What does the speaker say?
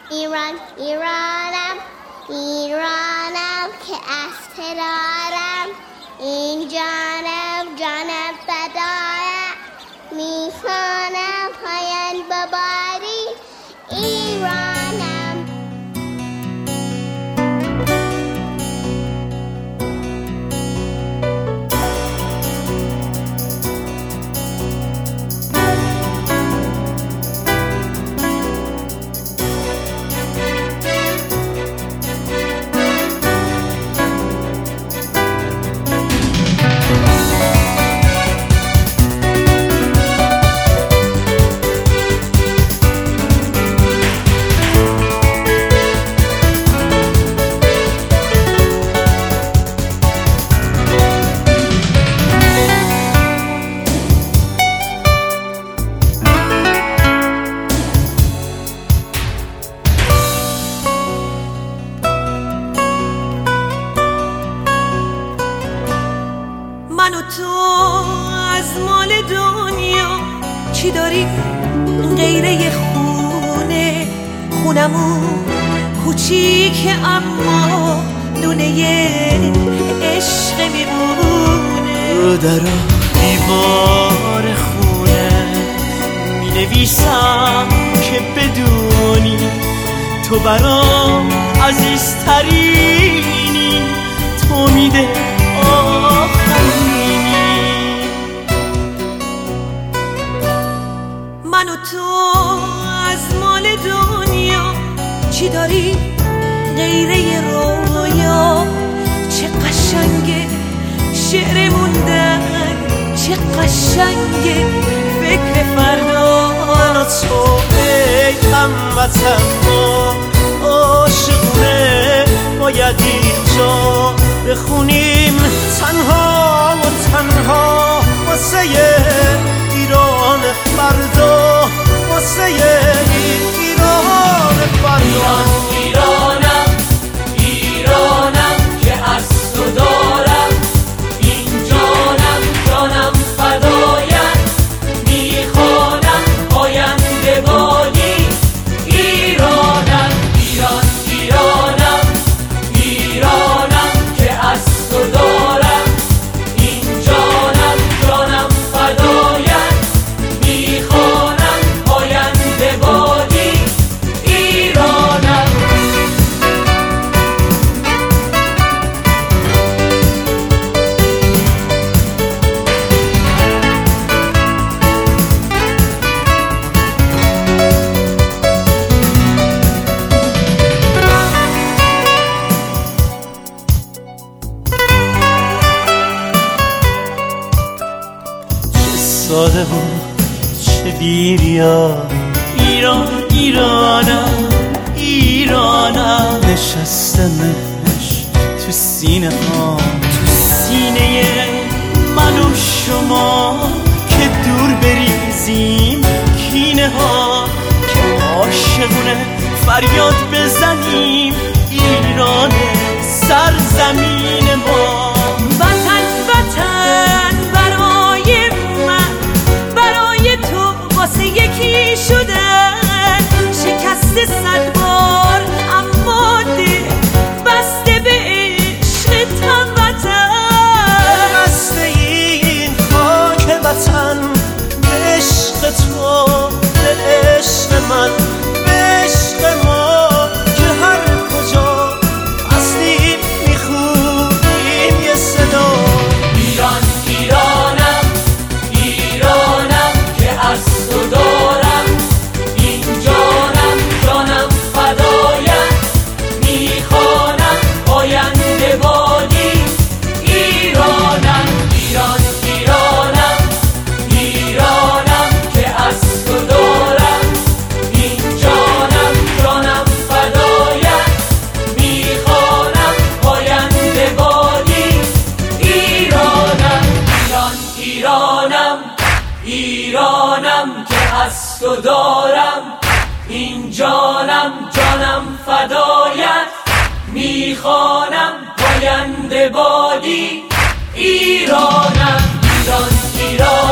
ایران ایرانم ایرانم که افترارم، این جانم جانم فدایم، میخوانم پایان بباری ایرانم. من و تو از مال دنیا چی داری غیره خونه؟ خونمون کوچیکه اما دونه عشق میمونه. در دیوار خونه می نویسم که بدونی تو برام عزیزترینی، تو میده آخرینی. من و تو از مال دنیا چی داری غیره رویا؟ چه قشنگه شعر موندن، چه قشنگه فکر فردا. من و تو ای هموطن ما عاشقونه باید اینجا بخونیم تنها و تنها واسه ایران فردا، واسه ایران فردا. ایرانم ایرانم که از تو دارم، این جانم جانم فدایت، میخوانم آینده بادی ایرانم. ایران ایرانم ایرانم که از تو دارم، این جانم جانم فدایت، میخوانم آینده بادی ایرانم. ساده و چه بیریا، ایران ایرانم ایرانم. نشسته مهرش تو سینه ها، تو سینه من و شما، که دور بریزیم کینه ها، که عاشقونه فریاد بزنیم ایران سرزمین ما. وطن وطن برای من، برای تو واسه یکی شدن، شکست 100 بار اما ده بسته به عشقتم وطن. بسته این خاک وطن به عشق تو، به عشق من، به عشق ما، که هر کجا هستیم میخونیم یه صدا. ایران ایرانم ایرانم که از تو دارم، این جانم جانم فدایت، میخوانم آینده بادی ایرانم. ایران ایرانم ایرانم که از تو دارم، این جانم جانم فدایت، میخوانم آینده بادی ایرانم. ایران ایرانم ایرانم که از تو دارم، این جانم جانم فدایت، میخوانم پاینده بادی ایرانم. ایران ایران